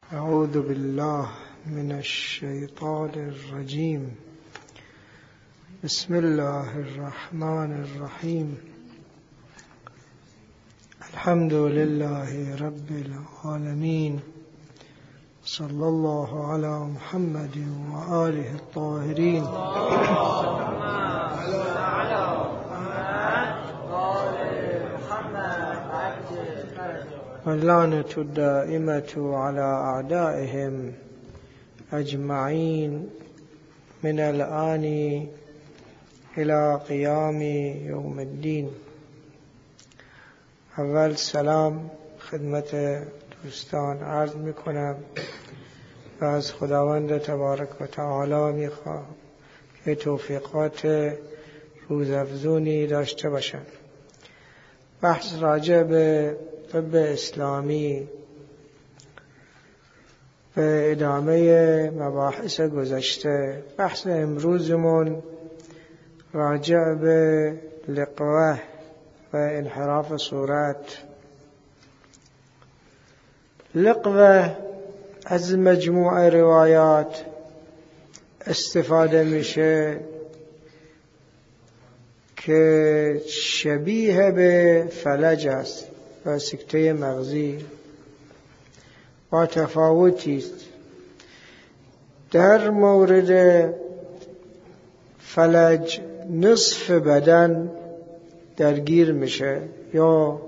أعوذ بالله من الشيطان الرجيم. بسم الله الرحمن الرحيم. الحمد لله رب العالمين، صلى الله على محمد وآله الطاهرين. واللعنة الدائمة على أعدائهم أجمعين من الآن إلى قيام يوم الدين. اول سلام خدمت دوستان عرض میکنم و از خداوند تبارک و تعالی میخواهم که توفیقات روزافزونی داشته باشند. بحث راجع به طب اسلامی به ادامه مباحث گذشته. بحث امروزمون راجع به لقوه و انحراف صورت. لقوه از مجموعه روایات استفاده میشه که شبیه به فلج است و سکته مغزی، با تفاوتی است. در مورد فلج نصف بدن درگیر میشه، یا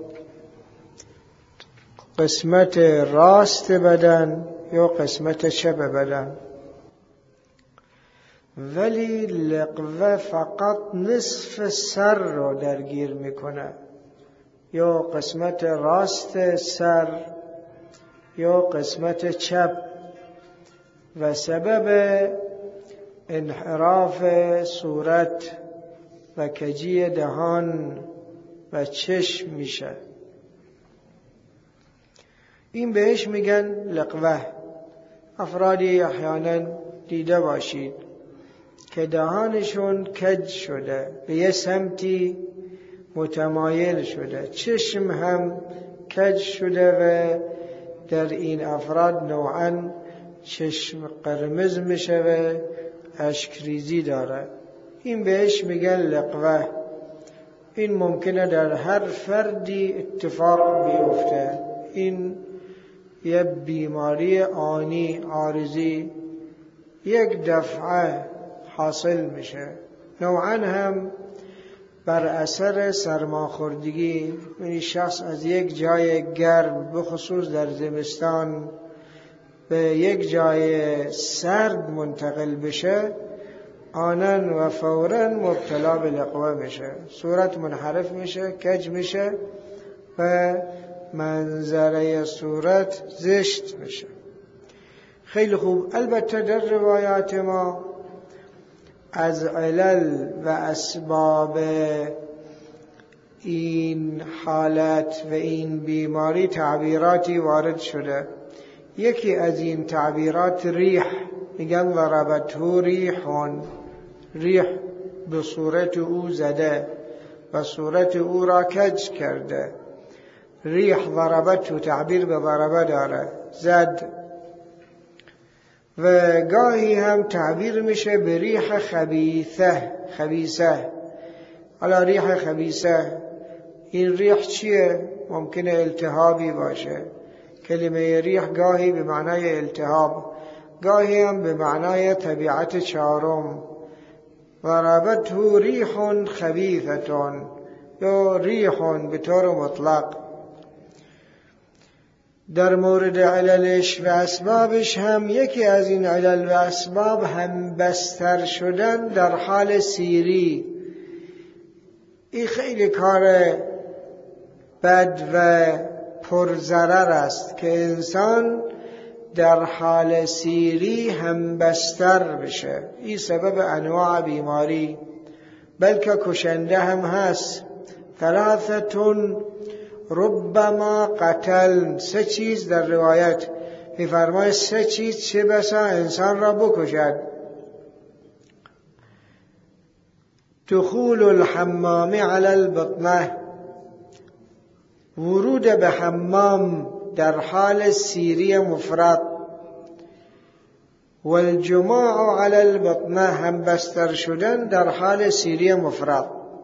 قسمت راست بدن یا قسمت چپ بدن، ولی لقوه فقط نصف سر رو درگیر میکنه، یا قسمت راست سر یا قسمت چپ، و سبب انحراف صورت و کجی دهان و چشم میشه. این بهش میگن لقوه. افرادی احیانا دیده باشید که دهانشون کج شده، به یه سمتی متمایل شده، چشم هم کج شده و در این افراد نوعاً چشم قرمز میشه و اشکریزی داره. این بهش میگن لقوه. این ممکنه در هر فردی اتفاق بیفته. این یه بیماری آنی عارضی یک دفعه حاصل میشه. نوعاً هم بر اثر سرماخوردگی، یعنی شخص از یک جای گرم به خصوص در زمستان به یک جای سرد منتقل بشه، آنن و فوراً مبتلا به لقوه میشه. صورت منحرف میشه، کج میشه و منظره صورت زشت میشه. خیلی خوب. البته در روایات ما از علل و اسباب این حالت و این بیماری تعبیراتی وارد شده. یکی از این تعبیرات ریح، میگن ضربته ریحون، ریح به صورت او زده و صورت او را کج کرده. ریح ضربته تعبیر به ضربه داره، زد. و گاهی هم تعبیر میشه به ریح خبیثه. حالا ریح خبیثه، این ریح چیه؟ ممکنه التهابی باشه. کلمه ریح گاهی به معنای التهاب، گاهی هم به معنای طبیعت چهارم. ضربته ریح خبیثه یا ریح به طور مطلق. در مورد عللش و اسبابش هم یکی از این علل و اسباب هم بستر شدن در حال سیری. این خیلی کار بد و پرضرر است که انسان در حال سیری هم بستر بشه. این سبب انواع بیماری، بلکه کشنده هم هست. ثلاثتون ربما قتل، سه چیز در روایت می‌فرماید سه چیز چه بسا انسان را بکشد. دخول الحمام علی البطنه، ورود به حمام در حال سیری مفرط، والجماع علی البطنه هم بستر شدن در حال سیری مفرد.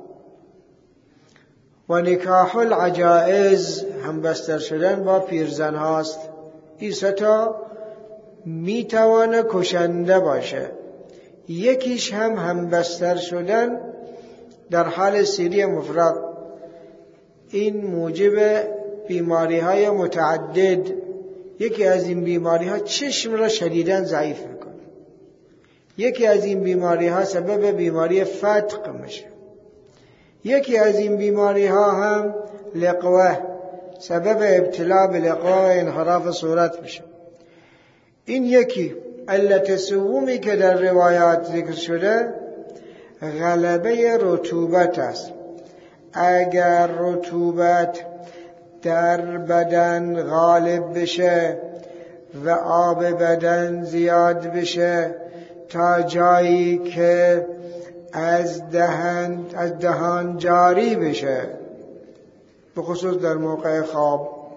و نکاح العجائز هم بستر شدن با پیرزن هاست. این ستا میتوانه کشنده باشه. یکیش هم بستر شدن در حال سیری مفرد. این موجب بیماری های متعدد. یکی از این بیماری ها چشم را شدیداً ضعیف میکنه. یکی از این بیماری ها سبب بیماری فتق میشه. یکی از این بیماری ها هم لقوه، سبب ابتلا به لقوه و انحراف صورت میشه. این یکی. علت سومی که در روایات ذکر شده غلبه رطوبت است. اگر رطوبت در بدن غالب بشه و آب بدن زیاد بشه تا جایی که از دهان جاری بشه، به خصوص در موقع خواب،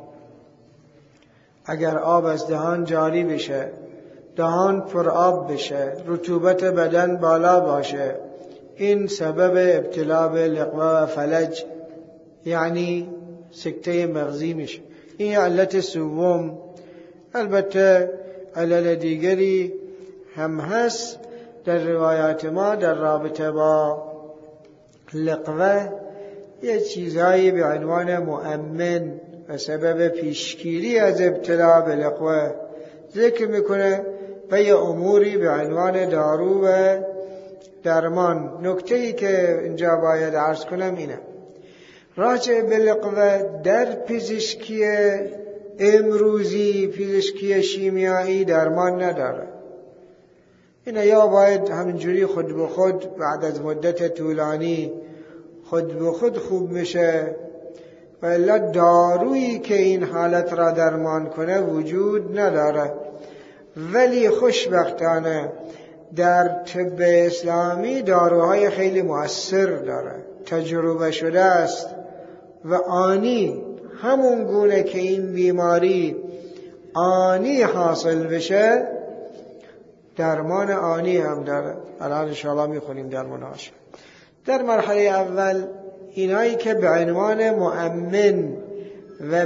اگر آب از دهان جاری بشه، دهان پر آب بشه، رطوبت بدن بالا باشه، این سبب ابتلا به لقوه و فلج یعنی سکته مغزی میشه. این علت سوم. البته علل دیگری هم هست در روایات ما در رابطه با لقوه. یه چیزهایی به عنوان مؤمن و سبب پیشگیری از ابتلا به لقوه ذکر میکنه و یه اموری به عنوان دارو و درمان. نکته‌ای که اینجا باید عرض کنم اینه: راجع به لقوه در پزشکی امروزی، پزشکی شیمیایی درمان نداره. اینه یا باید همینجوری خود به خود بعد از مدت طولانی خود به خود خوب میشه و الا دارویی که این حالت را درمان کنه وجود نداره. ولی خوشبختانه در طب اسلامی داروهای خیلی مؤثر داره، تجربه شده است و آنی همون گونه که این بیماری آنی حاصل بشه درمان آنی هم داره. الان انشاءالله میخونیم درماناش. در مرحله اول اینایی که به عنوان مؤمن و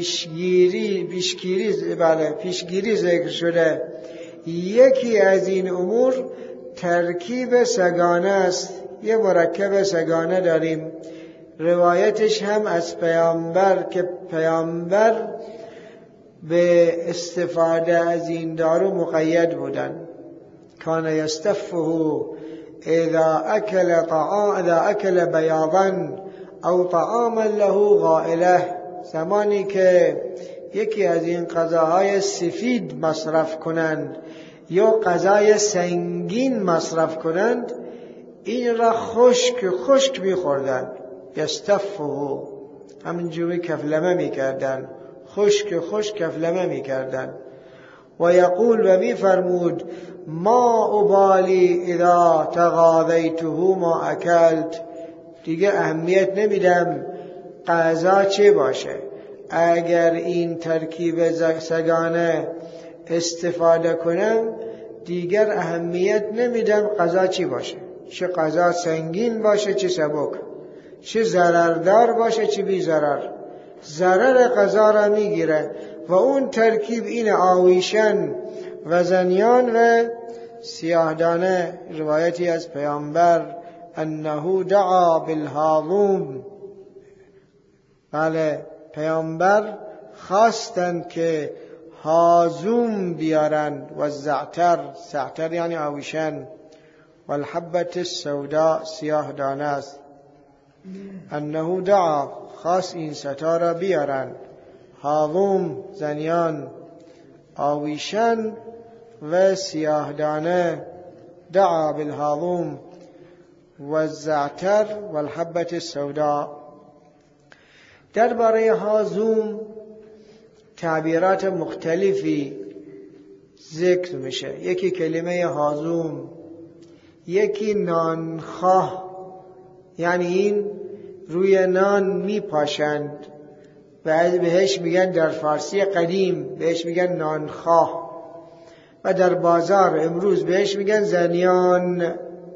پیشگیری ذکر شده، یکی از این امور ترکیب سگانه است. یه مرکب سگانه داریم، روایتش هم از پیامبر که پیامبر به استفاده از این دارو مقید بودن. کان یستفه اذا اکل بیاضا او طعاما له غائله. زمانی که یکی از این غذاهای سفید مصرف کنند یا غذای سنگین مصرف کنند، این را خشک می‌خوردند. یستفه، همینجوری کفلمه می‌کردند، خشک کفلمه می‌کردند. و یقول، و می‌فرمود: ما ابالی اذا تغاذیته ما اکلت. دیگه اهمیت نمیدم غذا چه باشه، اگر این ترکیب سگانه استفاده کنم دیگر اهمیت نمیدم غذا چی باشه، چه غذا سنگین باشه چه سبک، چه ضرردار باشه چه بی ضرر. ضرر غذا را میگیره و اون ترکیب این آویشن و زنیان و سیاهدانه. روایتی از پیامبر انه دعا بالهاضوم. بله، پیامبر خواستند که هاضوم بیارند و زعتر یعنی آویشن، و الحبت السوداء سیاهدانه است. انه دعا، خواست این ستا را بیارند، هاضوم زنیان، آویشن و سیاهدانه. دعا بالهاضوم و الزعتر و الحبت السوداء. درباره هاضوم تعبیرات مختلفی ذکر میشه. یکی کلمه هاضوم، یکی نانخواه، یعنی این روی نان میپاشند و بهش میگن در فارسی قدیم بهش میگن نانخواه. و در بازار امروز بهش میگن زنیان.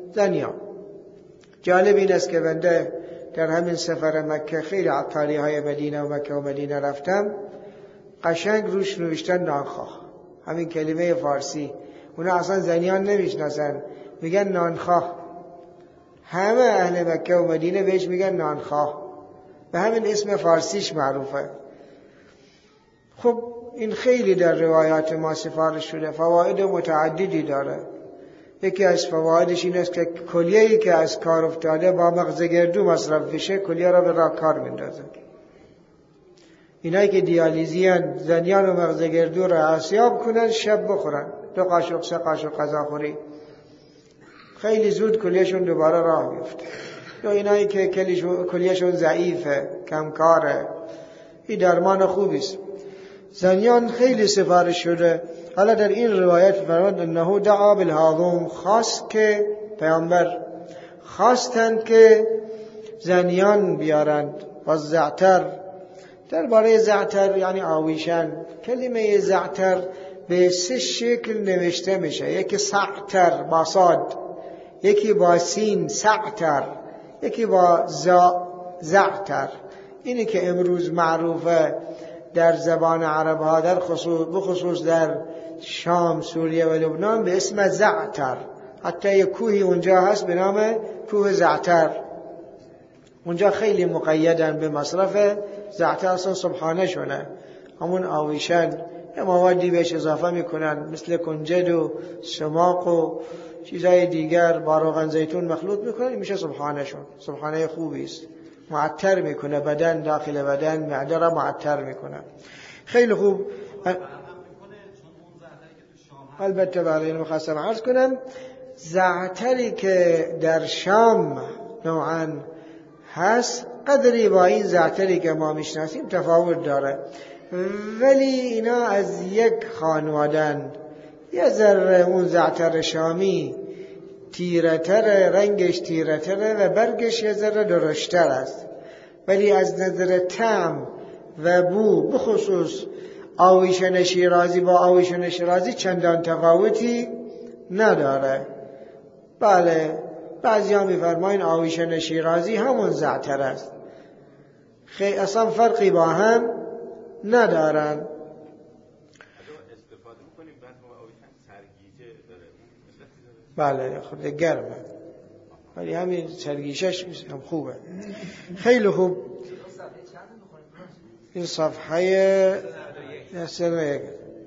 جالب این است که بنده در همین سفر مکه خیلی عطاری های مدینه و مکه و مدینه رفتم، قشنگ روش نوشتن نانخواه، همین کلمه فارسی. اونا اصلا زنیان نمیشناسن، میگن نانخواه. همه اهل مکه و مدینه بهش میگن نانخواه، به همین اسم فارسیش معروفه. خب این خیلی در روایات ما سفارش شده، فواید متعددی داره. یکی از فوایدش این است که کلیه‌ای که از کار افتاده با مغز گردو مصرف بشه، کلیه را به راه کار میندازه. اینایی که دیالیزیان، زنیان و مغز گردو را آسیاب کنن، شب بخورن 2 قاشق 3 قاشق غذا خوری، خیلی زود کلیهشون دوباره راه میفته. یا اینایی که کلیهشون ضعیفه، کمکاره، این درمان خوبی است. زنیان خیلی سفارش شده. حالا در این روایت فرمود انه دعا بالهاضوم، خواست که پیامبر خواستند که زنیان بیارند و زعتر. درباره زعتر یعنی آویشن، کلمه زعتر به 3 شکل نوشته میشه. یکی سعتر با صاد، یکی با سین سعتر، یکی با زعتر. اینی که امروز معروفه در زبان عرب ها، در بخصوص در شام، سوریه و لبنان به اسم زعتر. حتی یک کوهی اونجا هست به نام کوه زعتر، اونجا خیلی مقیدن به مصرف زعتر، اصلا صبحانه شونه، همون آویشن. یه موادی بهش اضافه میکنن مثل کنجد و سماق و چیزای دیگر با روغن زیتون مخلوط میکنن، میشه صبحانه شون. صبحانه خوبی است، معطر میکنه بدن، داخل بدن معده را معطر میکنه. خیلی خوب. البته برای این مخصم عرض کنم، زعتری که در شام نوعاً هست قدری با این زعتری که ما میشناسیم تفاوت داره، ولی اینا از یک خانوادن. یه ذره اون زعتر شامی تیره‌تره، رنگش تیره‌تره و برگش یه ذره درشتر است، ولی از نظر طعم و بو بخصوص آویشن شیرازی با آویشن شیرازی چندان تفاوتی نداره. بله، بعضی ها میفرماین آویشن شیرازی همون زعتر است، اصلا فرقی با هم ندارن. بله خود گرمه، ولی همین سرگیشش هم خوبه. خیلی خوب. این صفحه نسل.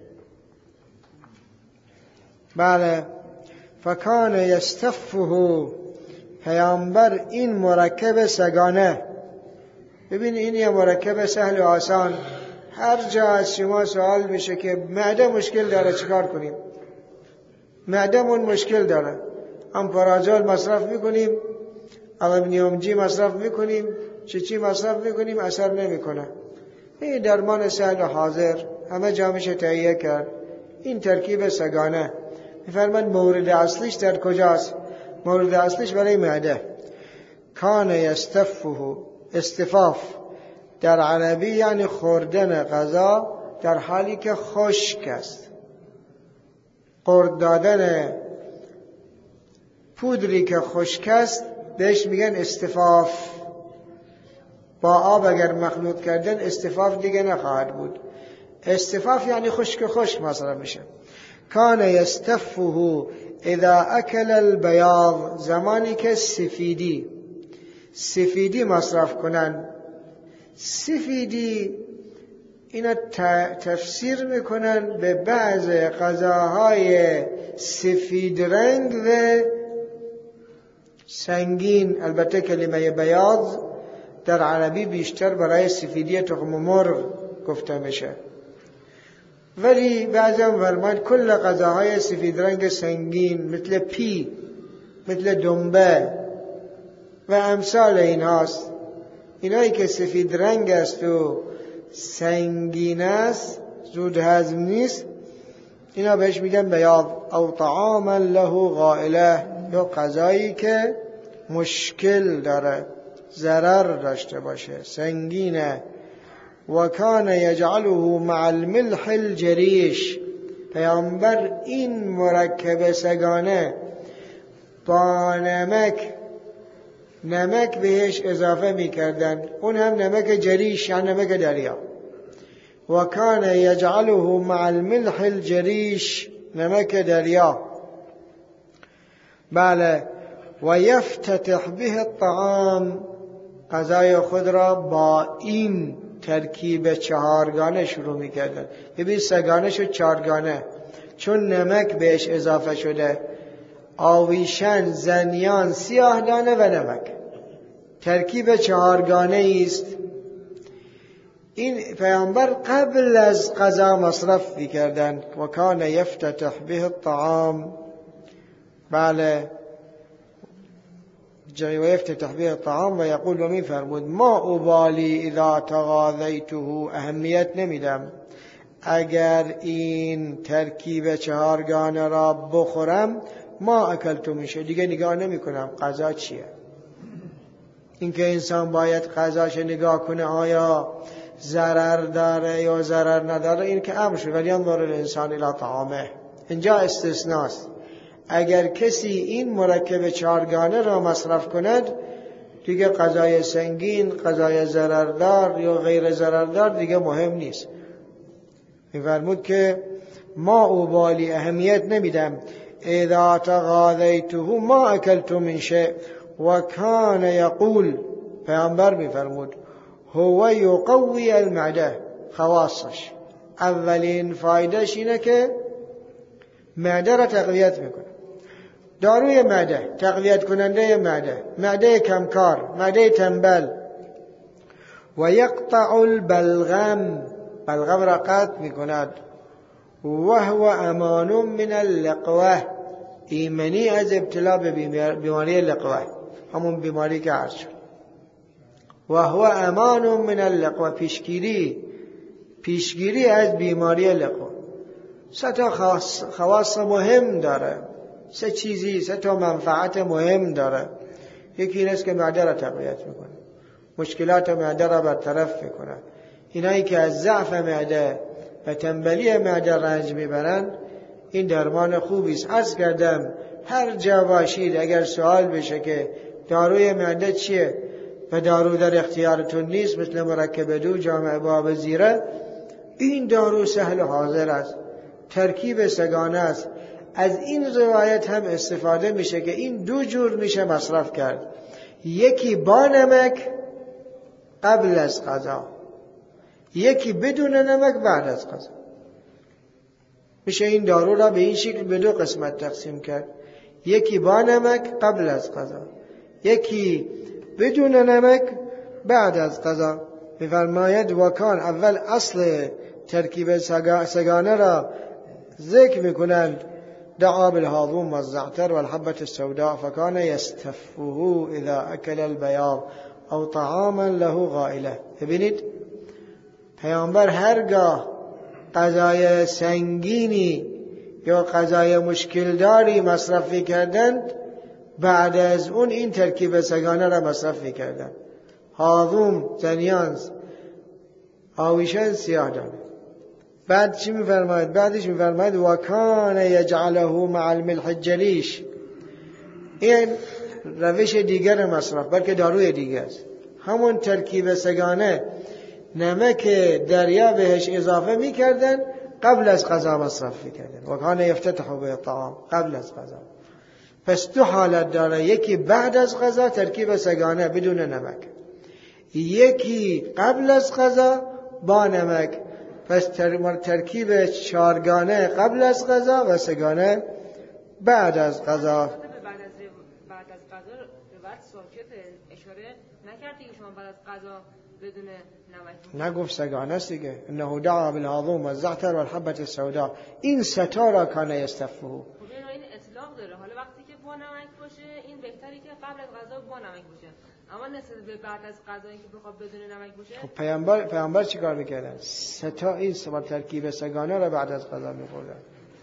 بله. فکان یستفه، پیامبر این مرکب سگانه. ببین این یه مرکب سهل و آسان. هر جا از شما سوال میشه که معده مشکل داره چیکار کنیم؟ معده‌مون مشکل داره، امپرازول مصرف میکنیم، آلومینیوم جی مصرف میکنیم، چی مصرف میکنیم، اثر نمیکنه. این درمان سهل و حاضر همه جا میشه تهیه کرد. این ترکیب سگانه. میفرماید مورد اصلیش در کجاست؟ مورد اصلیش برای معده. کان یستفه، استفاف در عربی یعنی خوردن غذا در حالی که خشک است. قرد دادن پودری که خشک است بهش میگن استفاف. با آب اگر مخلوط کردن استفاف دیگه نخواهد بود. استفاف یعنی خشک مصرف میشه. کان یستفه اذا اکل البیاض، زمانی که سفیدی مصرف کنن. سفیدی اینا تفسیر میکنن به بعض غذاهای سفید رنگ و سنگین. البته کلمه بیاض در عربی بیشتر برای سفیدی تخم مرغ گفته میشه، ولی بعضی هم فرماید کل غذاهای سفید رنگ سنگین مثل پی، مثل دنبه و امثال این هاست. اینایی که سفید رنگ است و سنگین است، زود هضم نیست، اینا بهش میگن بیاض. او طعاما له غائله، یا غذایی که مشکل داره، ضرر داشته باشه، سنگینه. و کان یجعله مع الملح الجریش، پیامبر این مرکب سگانه با نمک بهش اضافه میکردن، اون هم نمک جریش، یعنی نمک دریا. و کان یجعله مع الملح الجریش، نمک دریا. بله. و یفتتح به الطعام، غذای خود را با این ترکیب چهارگانه شروع میکردن. ببین سگانه شد چهارگانه، چون نمک بهش اضافه شده. آویشن، زنیان، سیاه دانه و نمک، ترکیب چهارگانه است. این پیامبر قبل از غذا مصرف می‌کردند. و کان یفتتح به الطعام. بله. و یفتتح به الطعام و یقول، و می‌فرمود ما ابالی اذا تغاذیته، اهمیت نمیدم اگر این ترکیب چهارگانه را بخورم، ما اکلتو میشه، دیگه نگاه نمی کنم غذا چیه. اینکه انسان باید غذاش نگاه کنه آیا ضرر داره یا ضرر نداره، این که امر شد. ولی انظر الانسان الی طعامه، اینجا استثناست. اگر کسی این مرکب چهارگانه را مصرف کند، دیگه غذای سنگین، غذای ضرردار یا غیر ضرردار دیگه مهم نیست. می‌فرمود که ما ابالی، اهمیت نمیدم، اذا تغاذیته ما اکلت من شیء. و کان یقول، پیامبر می‌فرمود هو یقوی المعده، خواصش اولین فایدهش اینه که معده را تقویت میکنه. داروی معده، تقویت کننده معده، معده کمکار، معده تنبل. و یقطع البلغم، بلغم را قطع میکند. و هو امان من اللقوه، ایمنی از ابتلا به بیماری لقوه، همون بیماری که عرض شد. و هو امان من اللقوه، پیشگیری از بیماری لقوه. سه تا خواص مهم داره، سه تا منفعت مهم داره. یکی این است که معده را تقویت میکنه، مشکلات معده را برطرف میکنه. اینایی که از ضعف معده و تنبلی معده رنج میبرند، این درمان خوبی است. عرض کردم هر جا باشید اگر سوال بشه که داروی معده چیه و دارو در اختیارتون نیست، مثل مرکب دو، جامع باب زیره، این دارو سهل و حاضر است، ترکیب سگانه است. از این روایت هم استفاده میشه که این دو جور میشه مصرف کرد. یکی با نمک قبل از غذا، یکی بدون نمک بعد از غذا. میشه این دارو را به این شکل به دو قسمت تقسیم کرد، یکی با نمک قبل از غذا، یکی بدون نمک بعد از غذا. می‌فرماید وکان، اول اصل ترکیب سگانه را ذکر میکنند، دعا بالهاضوم والزعتر والحبة السوداء فكان يستفه اذا اكل البياض او طعاما له غائله. ببینید پیامبر هرگاه غذای سنگینی یا غذای مشکلداری مصرف کردند، بعد از اون این ترکیب سگانه را مصرف کردند. هاضوم، زنیان، آویشن، سیاه دانه. بعد چی می‌فرماید؟ بعدش می‌فرماید و کان یجعله مع الملح الجلیش. این روش دیگر مصرف، بلکه داروی دیگر است. همون ترکیب سگانه نمک دریا بهش اضافه می‌کردن، قبل از غذا مصرف می‌کردن. و کان یفتتح به الطعام، قبل از غذا. پس دو حالت داره، یکی بعد از غذا ترکیب سگانه بدون نمک، یکی قبل از غذا با نمک. پس ترکیب چهارگانه قبل از غذا و سگانه بعد از غذا. بعد از غذا بعد ساکت اشاره نکردی که شما بعد از غذا بدون نمک نگفت سگانه است دیگه. انه دعا بالهاضوم والزعتر والحبة السوداء، این ستا را کان یستفه. خب این اطلاق داره. حالا وقتی که با نمک باشه این بهتری که قبل از غذا با نمک باشه، اما نسبت به بعد از غذایی که بخواد بدون نمک باشه. خب پیامبر چیکار میکردن؟ ستا این ترکیب سگانه را بعد از غذا میخوردن.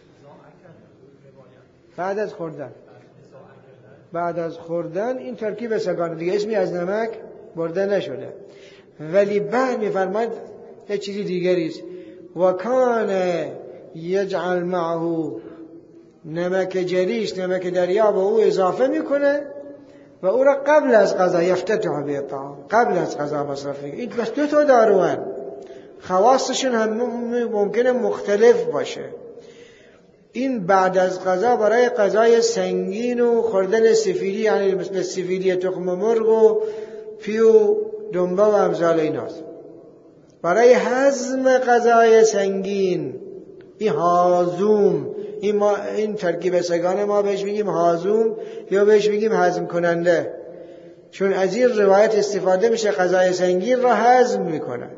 بعد از خوردن این ترکیب سگانه دیگه اسمی از نمک برده نشده. ولی بعد میفرماید یه چیزی دیگری است. و کان یجعل معه نمک جریش، نمک دریا به او اضافه میکنه و او را قبل از غذا یفتتح به طعام، قبل از غذا مصرف میکنه. این بس 2 داروان، خواصشون هم ممکنه مختلف باشه. این بعد از غذا برای غذای سنگین و خوردن سفیدی، یعنی مثل سفیدی تخم مرغ و پیو دنبه و امثال ایناست. برای هضم غذای سنگین، این هاضوم، این ترکیب سگانه ما بهش میگیم هاضوم یا بهش میگیم هضم کننده، چون از این روایت استفاده میشه غذای سنگین را هضم میکنه.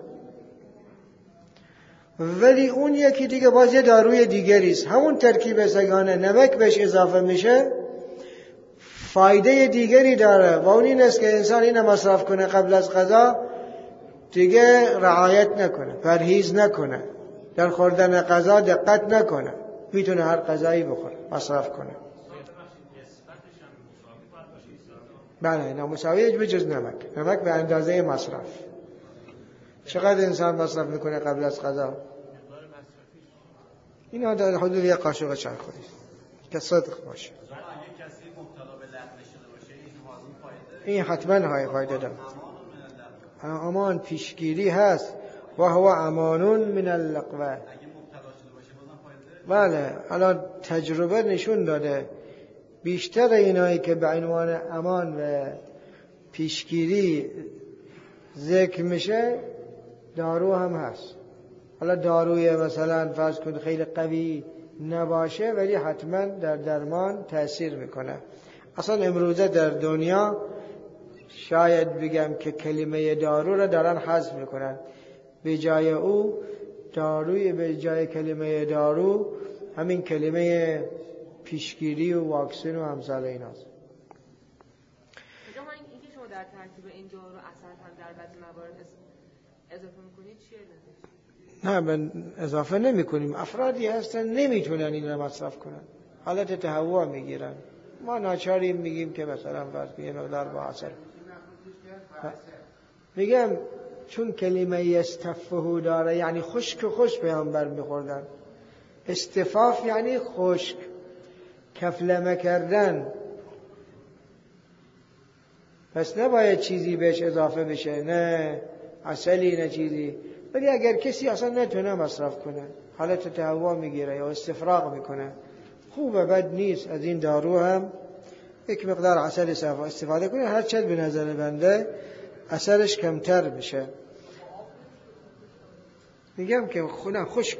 ولی اون یکی دیگه باز یه داروی دیگری است، همون ترکیب سگانه نمک بهش اضافه میشه، فایده دیگری داره و اون این است که انسان اینو مصرف کنه قبل از غذا، دیگه رعایت نکنه، پرهیز نکنه، در خوردن غذا دقت نکنه، میتونه هر غذایی بخوره، مصرف کنه. بله، نامساوی به جز نمک. نمک به اندازه مصرف. چقدر انسان مصرف میکنه قبل از غذا؟ اینا در حدود 1 قاشق چای خورید که صدق باشه. این حتما فایده داره. امان پیشگیری هست و هو امان من اللقوه. بله، الان تجربه نشون داده بیشتر اینایی که به عنوان امان و پیشگیری ذکر میشه دارو هم هست. حالا داروی مثلا فرض کن خیلی قوی نباشه ولی حتما در درمان تأثیر میکنه. اصلا امروزه در دنیا شاید بگم که کلمه دارو را دارن حذف میکنن، به جای او داروی، به جای کلمه دارو همین کلمه پیشگیری و واکسن و امثال ایناست. این که شما در ترکیب این دارو اثر هم در بعضی موارد اضافه میکنید چیه؟ نه، من اضافه نمی کنیم. افرادی هستن نمیتونن این را مصرف کنن، حالت تهوع میگیرن، ما ناچاریم میگیم که مثلا فرض یه مقدار با اثر. میگم چون کلمه یستفه داره یعنی خشک پیامبر میخوردن. استفاف یعنی خشک، کفلمه کردن، پس نباید چیزی بهش اضافه بشه، نه عسلی نه چیزی. ولی اگر کسی اصلا نتونه مصرف کنه، حالت تهوع میگیره یا استفراغ میکنه، خوبه، بد نیست. از این دارو هم یک مقدار عسل استفاده کنه، هر چند به نظر بنده اثرش کمتر بشه. میگم که خونه خشک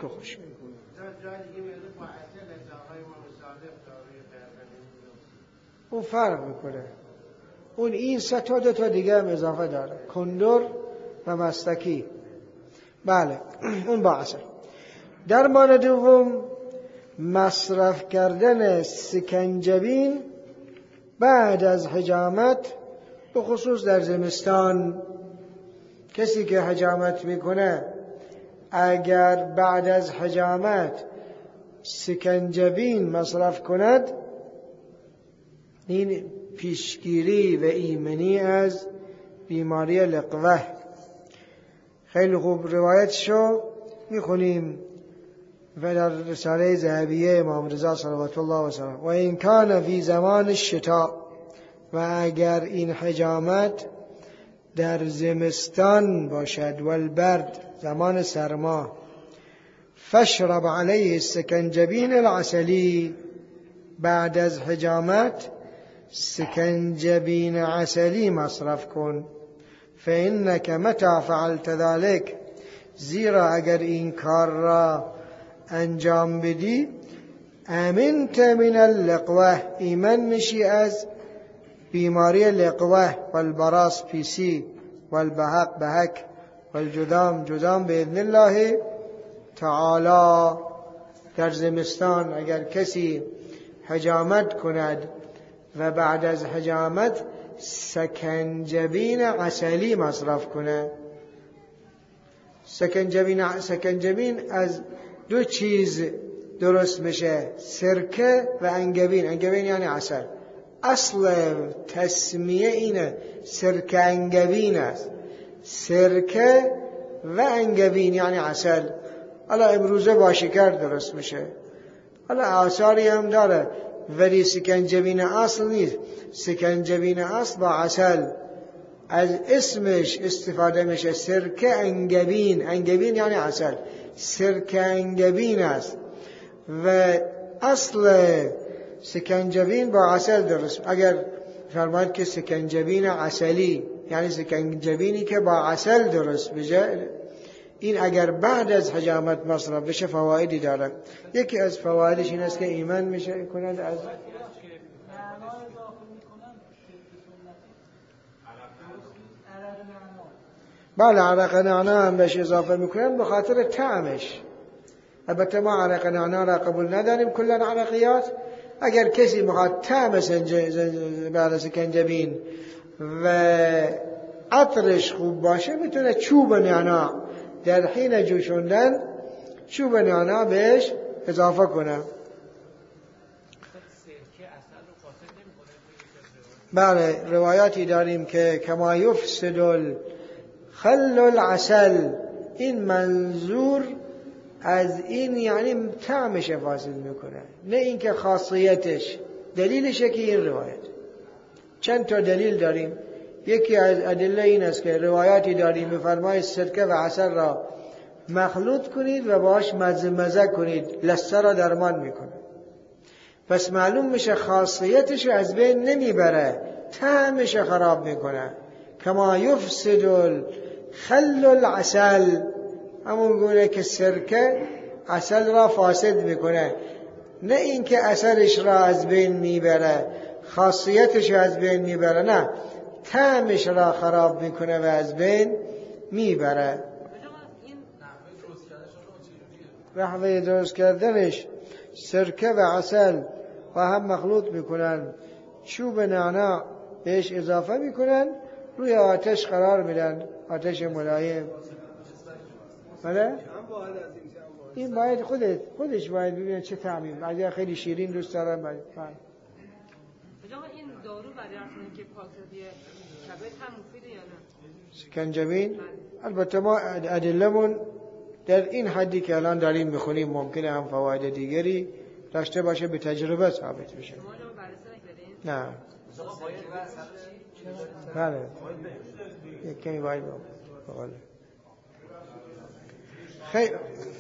اون فرق میکنه. اون این 3 تا 2 تا دیگه هم اضافه داره، کندر و مستکی. بله، اون با عسل. درمان دوم مصرف کردن سکنجبین بعد از حجامت، به خصوص در زمستان. کسی که حجامت میکنه اگر بعد از حجامت سکنجبین مصرف کند، این پیشگیری و ایمنی از بیماری لقوه. خیلی خوب روایتشو میخونیم و در رساله ذهبیه امام رضا صلوات الله وسلم: و این کان فی زمان الشتاء، و اگر این حجامت در زمستان باشد، والبرد، زمان سرما، فاشرب علیه السکنجبین العسلی، بعد از حجامت سکنجبین عسلی مصرف کن. فإنك متى فعلت ذلك، زیرا اگر این کار را انجام بدی، امنت من اللقوه، ایمن میشی از بیماری لقوه، والبراس پیسی، والبهق بهک، والجذام جذام، باذن الله تعالی. در زمستان اگر کسی حجامت کند و بعد از حجامت سکنجبین عسلی مصرف کنه. سکنجبین از 2 چیز درست میشه، سرکه و انگبین. انگبین یعنی عسل. اصل تسمیه اینه، سرکه انگبین است. سرکه و انگبین یعنی عسل. حالا امروزه با شکر درست میشه، حالا آثاری هم داره، ولی سکنجبین اصل نیست. سکنجبین اصل با عسل، از اسمش استفاده میشه سرکه انگبین. انگبین یعنی عسل، سرکه انگبین است و اصل سکنجبین با عسل درست. اگر فرماید که سکنجبین عسلی یعنی سکنجبینی که با عسل درست بشه، این اگر بعد از حجامت مصرف بشه فوایدی داره. یکی از فوایدش این است که ایمن میشه کند از بله عرق نعنا هم بهش اضافه میکنن به خاطر طعمش. البته ما عرق نعنا را قبول نداریم کلا عرقیات. اگر کسی میخواد طعم سکنجبین و عطرش خوب باشه میتونه چوب نعنا در حین جوشوندن چوب نعنا بهش اضافه کنه. بله روایاتی داریم که کما یفسد خل العسل، این منظور از این یعنی طعمش فاسد میکنه، نه اینکه خاصیتش. دلیلش که این روایت چند تا دلیل داریم. یکی از ادله این است که روایاتی داریم میفرماید سرکه و عسل را مخلوط کنید و باش مزه کنید، لثه را درمان میکنه. پس معلوم میشه خاصیتش از بین نمیبره، طعمش خراب میکنه. کما یفسد خل العسل، همون گونه که سرکه عسل را فاسد میکنه، نه اینکه اثرش را از بین میبره، خاصیتش از بین میبره، نه طعمش را خراب میکنه و از بین میبره. نحوه درست کردنش سرکه و عسل و هم مخلوط میکنن، چوب نعنا بهش اضافه میکنن، روی آتش قرار میدن، آتش ملایم. بله؟ این باید خودش باید ببینه چه طعمی. بعضی خیلی شیرین دوست دارن. این دارو برای افرادی که پاکسازی کبد هم مفیده یا نه؟ سکنجبین؟ البته ما ادله‌مون در این حدی که الان داریم میخونیم، ممکنه هم فواید دیگری داشته باشه، به تجربه ثابت بشه. شما رو بررسی نکردین؟ نه. بله. یک کمی باید بقول. خیلی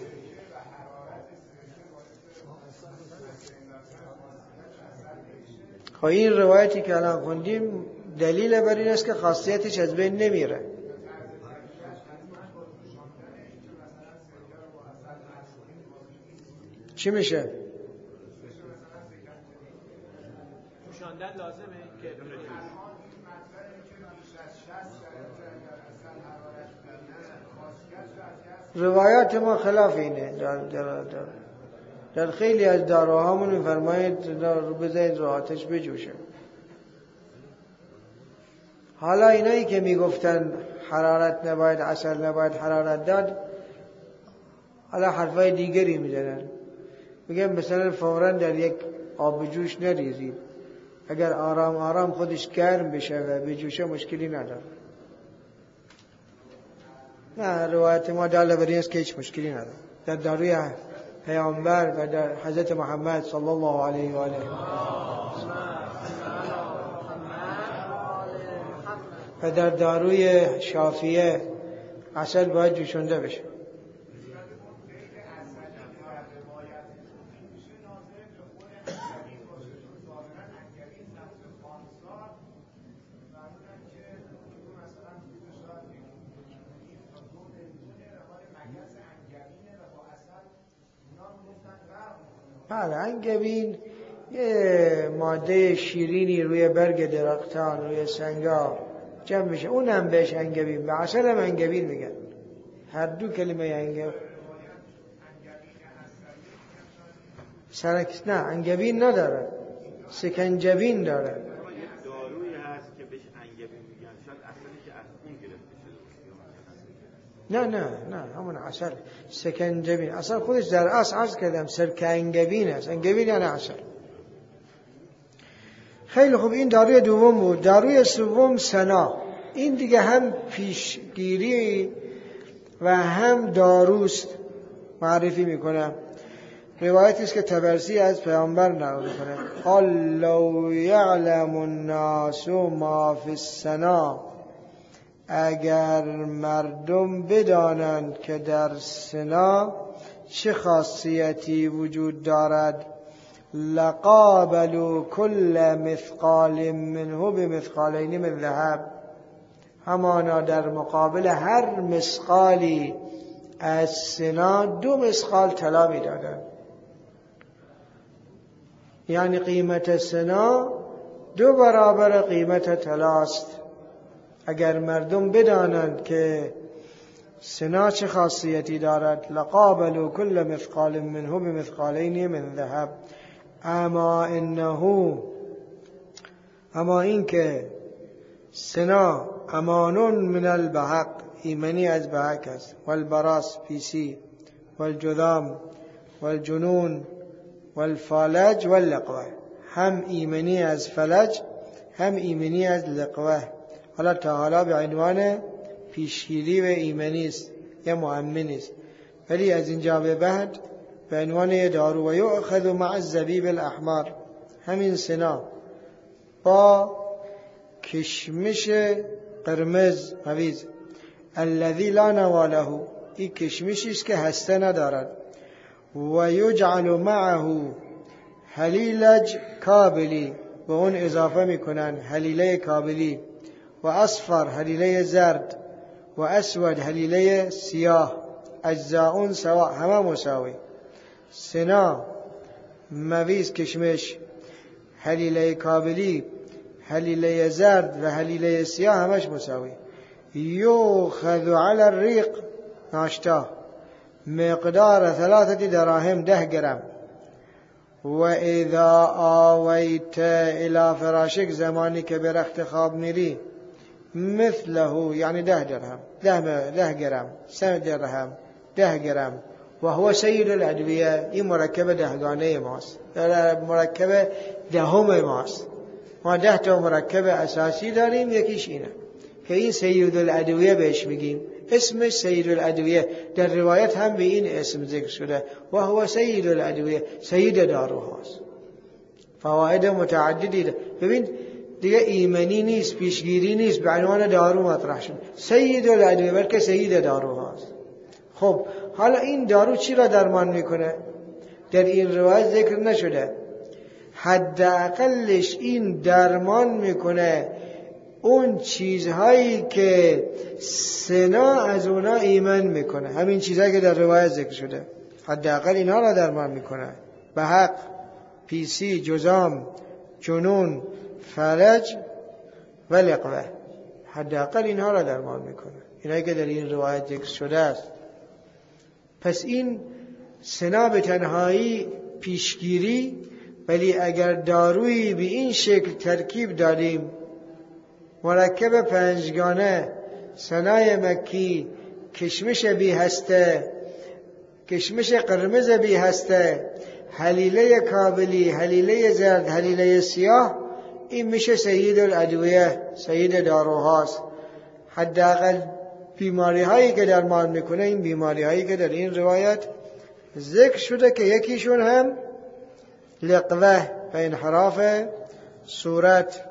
خب این روایتی که الان خوندیم دلیل بر این است که خاصیتش از بین نمیره. چی میشه؟ جوشاندن لازمه که روایات ما خلاف اینه. در خیلی از داروهامون میفرمایید رو بذارید رو آتش بجوشه. حالا اینایی که میگفتن حرارت نباید، عسل نباید حرارت داد، حالا حرفای دیگری میزنن. میگن مثلا فوراً در یک آب جوش نریزید، اگر آرام آرام خودش گرم بشه و بجوشه مشکلی نداره. نه، روایت ما داله بر این است که هیچ مشکلی نداره. در داروی پیامبر و در حضرت محمد صلی الله علیه و آله و در داروی شافیه عسل باید جوشونده بشه. بله، انگبین یه ماده شیرینی روی برگ درختان، روی سنگا جمع میشه، اونم بهش انگبین، به عسل هم انگبین میگن. هر دو کلمه انگبین. نه، انگبین نداره، سکنجبین داره. دارویی هست که بهش انگبین میگن، شاید اصلی که از اون گرفته شده. نه همون عسل. سکنجبین اصلا خودش در اصل عرض کردم سرکه انگبین است. انگبین یعنی عسل. خیلی خوب، این داروی دوم بود. داروی سوم سنا. این دیگه هم پیشگیری و هم داروست. معرفی میکنه. روایتی است که طبرسی از پیامبر نقل میکنه: قال لو یعلم الناس ما فی السنا، اگر مردم بدانند که در سنا چه خاصیتی وجود دارد، لقابلوا كل مثقال منه بمثقالین من ذهب، همانا در مقابل هر مثقالی از سنا 2 مثقال طلا میدادند. یعنی قیمت سنا 2 برابر قیمت طلاست. اگر مردم بدانند که سنا چه خاصیتی دارد، لقابلوا كل مثقال منه بمثقالین من ذهب. اما این که سنا امان من البحق، ایمنی از بحق است، والبراس پیسی، والجذام والجنون والفالج واللقوه، هم ایمنی از فلج هم ایمنی از لقوه. حالا تا حالا به عنوان پیشگیری و ایمنی است یا مؤمنی است، ولی از اینجا به بعد به عنوان دارو. و یؤخذ مع الزبیب الاحمر، همین سنا با کشمش قرمز مویز، الذی لا نواله، این کشمشی است که هسته ندارد. و یجعل معه حلیلج کابلی، به اون اضافه میکنن حلیله کابلی، و اصفر حلیله زرد، و اسود حلیله سیاه، اجزاء سواء، همه مساوی. سنا، مویز، کشمش، حلیله کابلی، حلیله زرد و حلیله سیاه همش مساوی. یوخذ علی الریق، ناشتا، مقدار 3 دراهم 10 گرم. و اذا آویت الى فراشک، زمانی که به رخت خواب میری، مثله، یعنی 10 درهم، 10 گرم، 3 درهم، 10 گرم. و هو سید الادویه، این مرکب 10گانه ماست، مرکب 10 ماست. ما 10 تا مرکب اساسی داریم، یکیش اینه که این سید الادویه بهش میگیم، اسمش سید الادویه، در روایت هم به این اسم ذکر شده، و هو سید الادویه، سید داروهاست. فواید متعددی ده. ببین دیگه ایمنی نیست، پیشگیری نیست، به عنوان دارو مطرح شد، سید الادویه، بلکه سید داروهاست. خب حالا این دارو چی را درمان میکنه؟ در این روایت ذکر نشده. حداقلش این درمان میکنه اون چیزهایی که سنا از اونا ایمن میکنه، همین چیزهایی که در روایت ذکر شده، حداقل اینها را درمان میکنه. بحق، پیسی، جذام، جنون، فلج و لقوه، حداقل اینها را درمان میکنه، اینایی که در این روایت ذکر شده است. پس این سنا به تنهایی پیشگیری، ولی اگر دارویی به این شکل ترکیب دادیم، مرکب 5گانه، سنای مکی، کشمش بی هسته، کشمش قرمز بی هسته، حلیله کابلی، حلیله زرد، حلیله سیاه، این میشه سید الادویه، سید داروهاست. حداقل بیماری هایی که درمان میکنه این بیماری هایی که در این روایت ذکر شده، که یکیشون هم لقوه و انحراف صورت.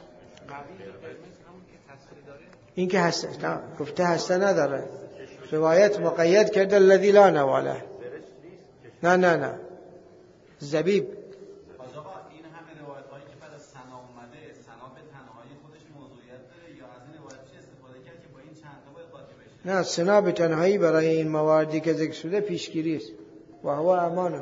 این که هسته، نه گفته هسته نداره، روایت مقید کرده الذی لا نواله. نه زبیب. این همه روایت هایی که بعد از سنا اومده، سنا به تنهایی خودش موضوعیت داره یا از این روایت چه استفاده کرد که با این چند تا باید قاطی بشه؟ نه، سنا به تنهایی برای این مواردی که ذکر شده پیشگیری است. و هو امانه.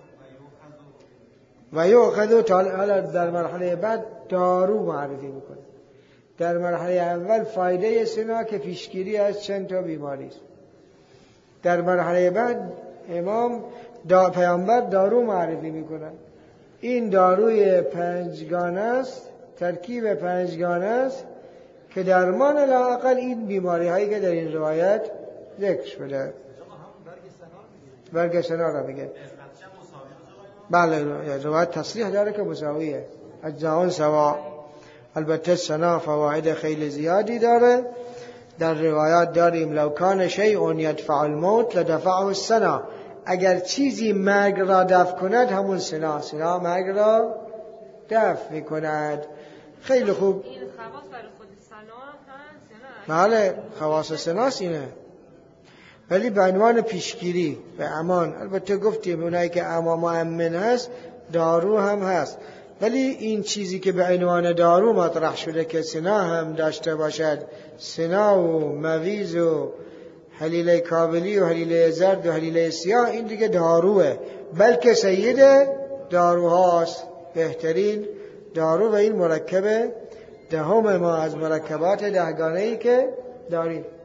و یؤخذ، حالا در مرحله بعد دارو معرفی میکنه. در مرحله اول فایده سنا که پیشگیری از چند تا بیماری است. در مرحله بعد پیامبر دارو معرفی میکنه. این داروی 5گانه است، ترکیب 5گانه است که درمان لااقل این بیماری هایی که در این روایت ذکر شده. برگ سنا را میگه. بله، روایت تصریح داره که مساویه، اجزاء سواء. البته سنا فواید خیلی زیادی داره. در روایات داریم لو کان شیء یدفع الموت لدفعه السنا، اگر چیزی مرگ را دفع کند همون سنا مرگ را دفع میکند. خیلی خوب. این خواص برای خود سنا هست؟ بله خواص سناست اینه، ولی به عنوان پیشگیری به امان. البته گفتیم اونایی که مؤمن هست دارو هم هست، ولی این چیزی که به عنوان دارو مطرح شده که سنا هم داشته باشد، سنا و مویز و حلیله کابلی و حلیله زرد و حلیله سیاه، این دیگه داروه، بلکه سید داروهاست، بهترین دارو و این مرکب دهم ما از مرکبات 10 گانه‌ای که داریم.